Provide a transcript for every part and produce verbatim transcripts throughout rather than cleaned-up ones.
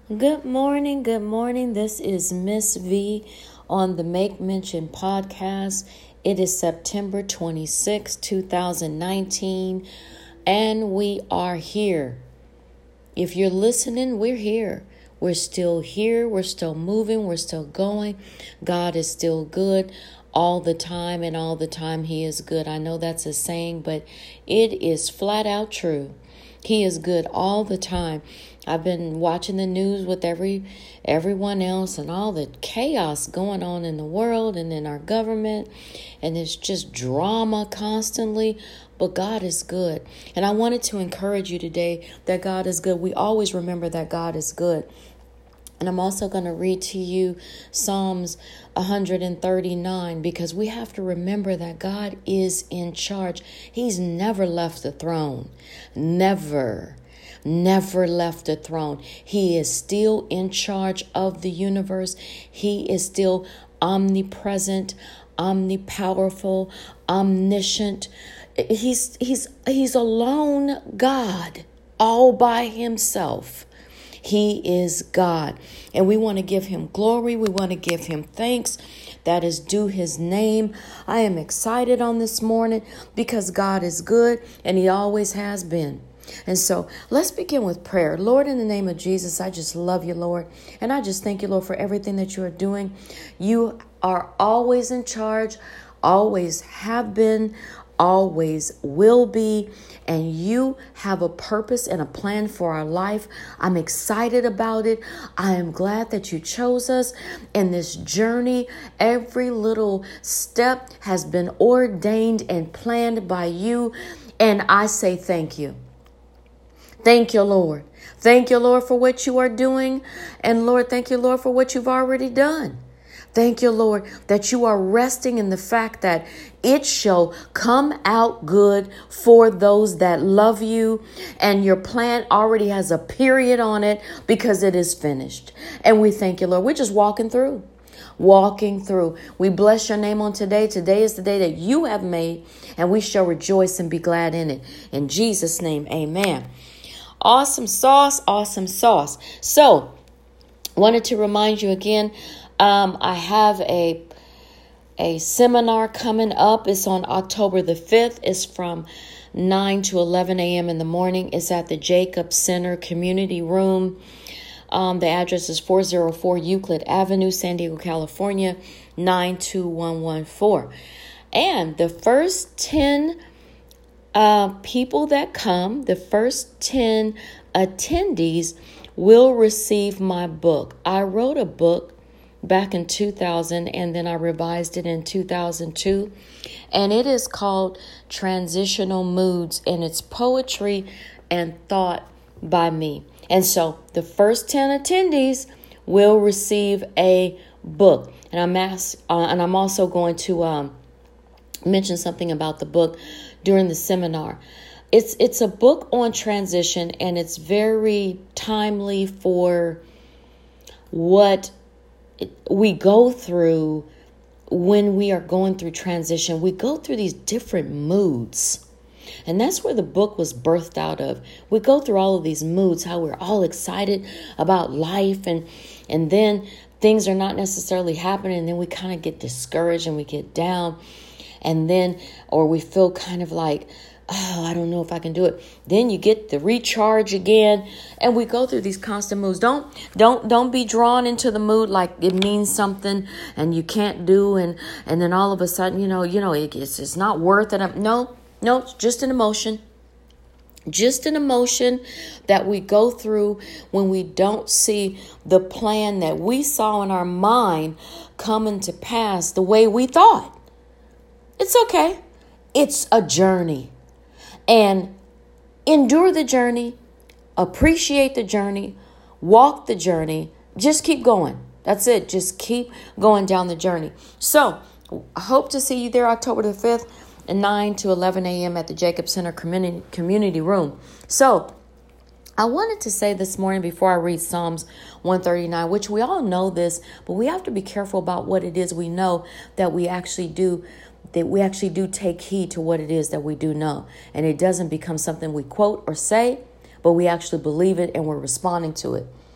Good morning, good morning. This is Miss V on the Make Mention podcast. It is September twenty-sixth, twenty nineteen, and we are here. If you're listening, we're here. We're still here. We're still moving. We're still going. God is still good all the time, and all the time He is good. I know that's a saying, but it is flat out true. He is good all the time. I've been watching the news with every everyone else and all the chaos going on in the world and in our government, and it's just drama constantly. But God is good. And I wanted to encourage you today that God is good. We always remember that God is good. And I'm also going to read to you Psalms one thirty-nine, because we have to remember that God is in charge. He's never left the throne. Never, never left the throne. He is still in charge of the universe. He is still omnipresent, omnipowerful, omniscient. He's, he's, he's alone God, all by himself. He is God, and we want to give him glory. We want to give him thanks that is due his name. I am excited on this morning because God is good, and he always has been. And so let's begin with prayer. Lord, in the name of Jesus, I just love you, Lord. And I just thank you, Lord, for everything that you are doing. You are always in charge, always have been, always will be, and you have a purpose and a plan for our life. I'm excited about it. I am glad that you chose us in this journey. Every little step has been ordained and planned by you, and I say thank you. Thank you, Lord. Thank you, Lord, for what you are doing, and Lord, thank you, Lord, for what you've already done. Thank you, Lord, that you are resting in the fact that it shall come out good for those that love you. And your plan already has a period on it because it is finished. And we thank you, Lord. We're just walking through, walking through. We bless your name on today. Today is the day that you have made, and we shall rejoice and be glad in it. In Jesus' name, amen. Awesome sauce, awesome sauce. So, wanted to remind you again, Um, I have a a seminar coming up. It's on October the fifth. It's from nine to eleven a.m. in the morning. It's at the Jacob Center Community Room. Um, the address is four oh four Euclid Avenue, San Diego, California, nine two one one four. And the first ten uh, people that come, the first ten attendees will receive my book. I wrote a book back in two thousand, and then I revised it in two thousand two, and it is called Transitional Moods, and it's poetry and thought by me. And so the first ten attendees will receive a book, and I'm asked, uh, and I'm also going to um, mention something about the book during the seminar. It's it's a book on transition, and it's very timely for what we go through when we are going through transition. We go through these different moods. And that's where the book was birthed out of. We go through all of these moods, how we're all excited about life, and and then things are not necessarily happening, and then we kind of get discouraged and we get down. And then, or we feel kind of like, oh, I don't know if I can do it. Then you get the recharge again, and we go through these constant moods. Don't, don't, don't be drawn into the mood like it means something and you can't do, and and then all of a sudden, you know, you know, it, it's it's not worth it. No, no, it's just an emotion, just an emotion that we go through when we don't see the plan that we saw in our mind coming to pass the way we thought. It's okay. It's a journey. And endure the journey, appreciate the journey, walk the journey, just keep going. That's it. Just keep going down the journey. So I hope to see you there October the fifth at nine to eleven a.m. at the Jacob Center Community, Community Room. So I wanted to say this morning before I read Psalms one thirty-nine, which we all know this, but we have to be careful about what it is we know that we actually do that we actually do take heed to what it is that we do know. And it doesn't become something we quote or say, but we actually believe it and we're responding to it.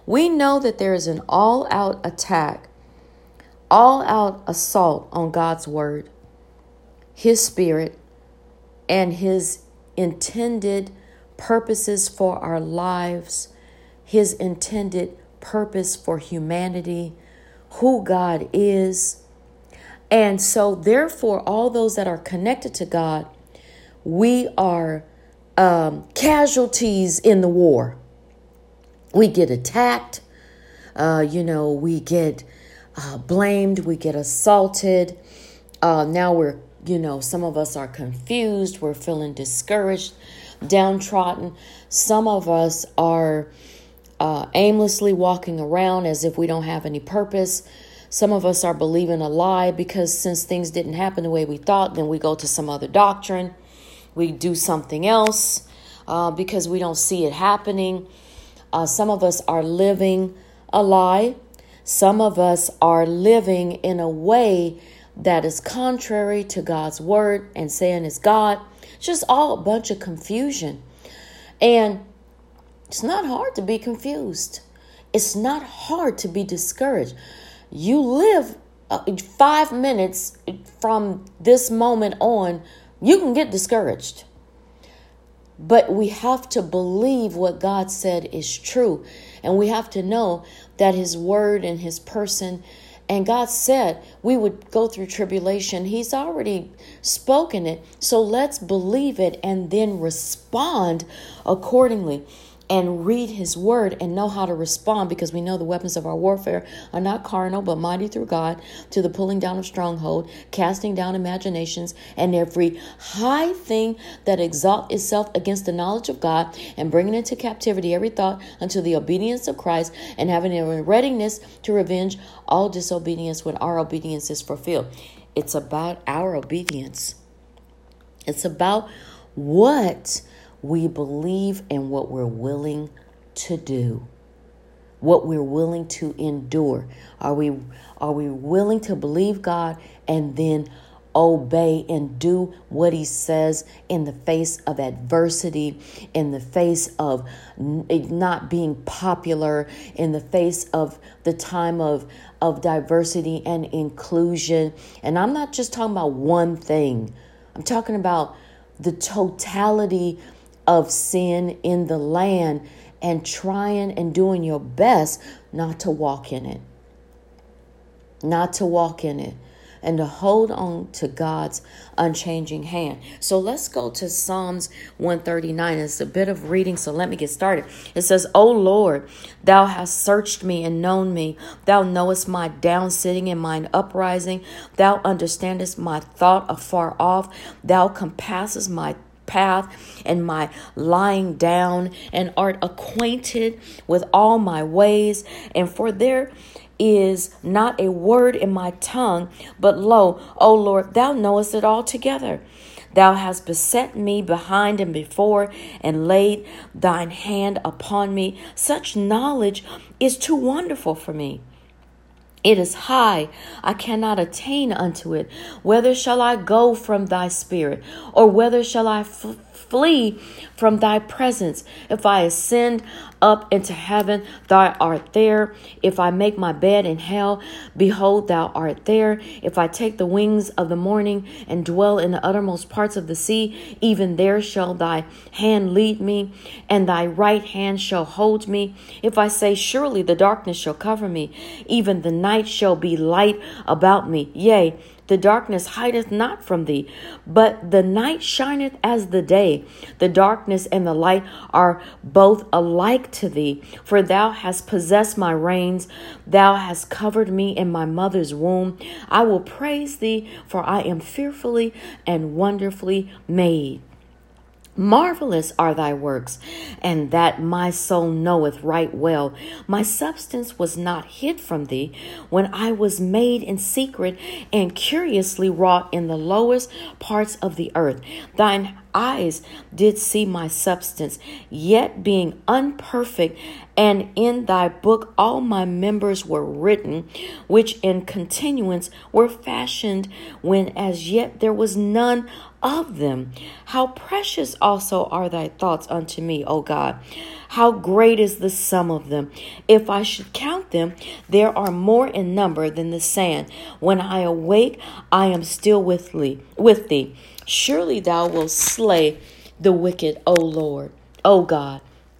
We know that there is an all-out attack, all-out assault on God's word, his spirit, and his intended purposes for our lives, his intended purpose for humanity, who God is. And so therefore, all those that are connected to God, we are um, casualties in the war. We get attacked, uh, you know, we get uh, blamed, we get assaulted. Uh, now we're, you know, some of us are confused, we're feeling discouraged, downtrodden. Some of us are uh, aimlessly walking around as if we don't have any purpose. Some of us are believing a lie because since things didn't happen the way we thought, then we go to some other doctrine. We do something else uh, because we don't see it happening. Uh, some of us are living a lie. Some of us are living in a way that is contrary to God's word and saying it's God. It's just all a bunch of confusion. And it's not hard to be confused. It's not hard to be discouraged. You live uh, five minutes from this moment on, you can get discouraged. But we have to believe what God said is true. And we have to know that his word and his person, and God said we would go through tribulation. He's already spoken it. So let's believe it and then respond accordingly. And read his word and know how to respond, because we know the weapons of our warfare are not carnal, but mighty through God to the pulling down of stronghold, casting down imaginations, and every high thing that exalts itself against the knowledge of God, and bringing into captivity every thought unto the obedience of Christ, and having a readiness to revenge all disobedience when our obedience is fulfilled. It's about our obedience. It's about what we believe and what we're willing to do, what we're willing to endure. Are we are we willing to believe God and then obey and do what he says in the face of adversity, in the face of not being popular, in the face of the time of, of diversity and inclusion? And I'm not just talking about one thing. I'm talking about the totality of sin in the land, and trying and doing your best not to walk in it, not to walk in it, and to hold on to God's unchanging hand. So let's go to Psalms one thirty-nine. It's a bit of reading, so let me get started. It says, O Lord, thou hast searched me and known me. Thou knowest my down sitting and mine uprising. Thou understandest my thought afar off. Thou compassest my path and my lying down, and art acquainted with all my ways. And for there is not a word in my tongue, but lo, O Lord, thou knowest it altogether. Thou hast beset me behind and before, and laid thine hand upon me. Such knowledge is too wonderful for me. It is high, I cannot attain unto it. Whither shall I go from thy spirit? Or whither shall I f- flee from thy presence? If I ascend up into heaven, thou art there. If I make my bed in hell, behold, thou art there. If I take the wings of the morning and dwell in the uttermost parts of the sea, even there shall thy hand lead me, and thy right hand shall hold me. If I say, surely the darkness shall cover me, even the night shall be light about me. Yea, the darkness hideth not from thee, but the night shineth as the day. The darkness and the light are both alike to thee. For thou hast possessed my reins. Thou hast covered me in my mother's womb. I will praise thee, for I am fearfully and wonderfully made. Marvelous are thy works, and that my soul knoweth right well. My substance was not hid from thee when I was made in secret and curiously wrought in the lowest parts of the earth. Thine eyes did see my substance, yet being unperfect, and in thy book all my members were written, which in continuance were fashioned, when as yet there was none of them. How precious also are thy thoughts unto me, O God! How great is the sum of them! If I should count them, there are more in number than the sand. When I awake, I am still with thee. With thee. Surely thou wilt slay the wicked, O Lord, O God.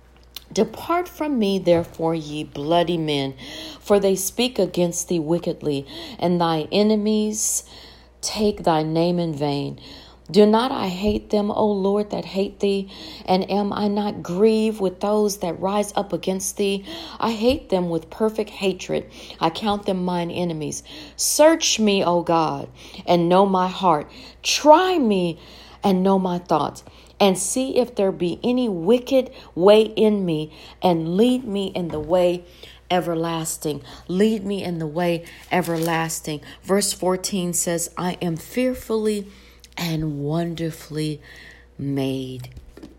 Depart from me, therefore, ye bloody men, for they speak against thee wickedly, and thy enemies take thy name in vain. Do not I hate them, O Lord, that hate thee? And am I not grieved with those that rise up against thee? I hate them with perfect hatred. I count them mine enemies. Search me, O God, and know my heart. Try me and know my thoughts, and see if there be any wicked way in me, and lead me in the way everlasting. Lead me in the way everlasting. Verse fourteen says, I am fearfully and wonderfully made.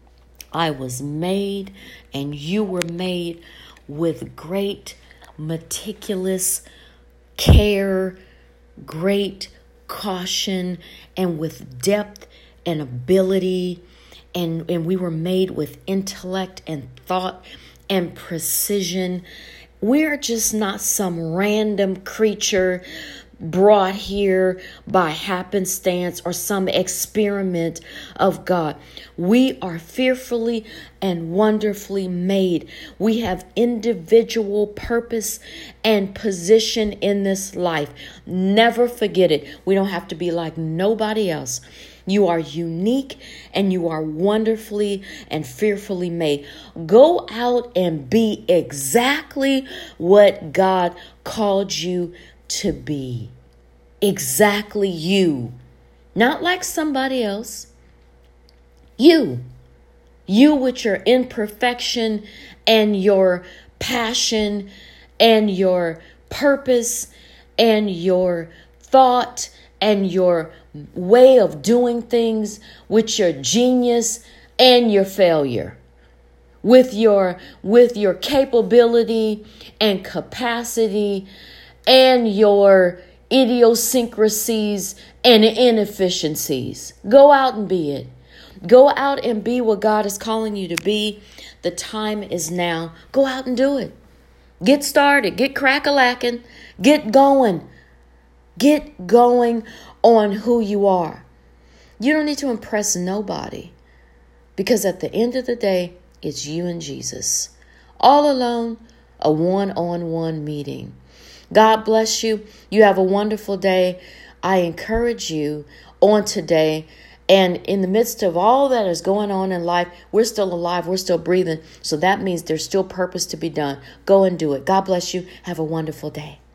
I was made, and you were made with great meticulous care, great caution, and with depth and ability. And, and we were made with intellect and thought and precision. We're just not some random creature brought here by happenstance or some experiment of God. We are fearfully and wonderfully made. We have individual purpose and position in this life. Never forget it. We don't have to be like nobody else. You are unique and you are wonderfully and fearfully made. Go out and be exactly what God called you to be. Exactly you. Not like somebody else. You. You with your imperfection and your passion and your purpose and your thought and your way of doing things, with your genius and your failure, with your with your capability and capacity and your idiosyncrasies and inefficiencies. Go out and be it. Go out and be what God is calling you to be. The time is now. Go out and do it. Get started. Get crack-a-lacking. Get going. Get going on who you are. You don't need to impress nobody, because at the end of the day, it's you and Jesus. All alone, a one-on-one meeting. God bless you. You have a wonderful day. I encourage you on today. And in the midst of all that is going on in life, we're still alive. We're still breathing. So that means there's still purpose to be done. Go and do it. God bless you. Have a wonderful day.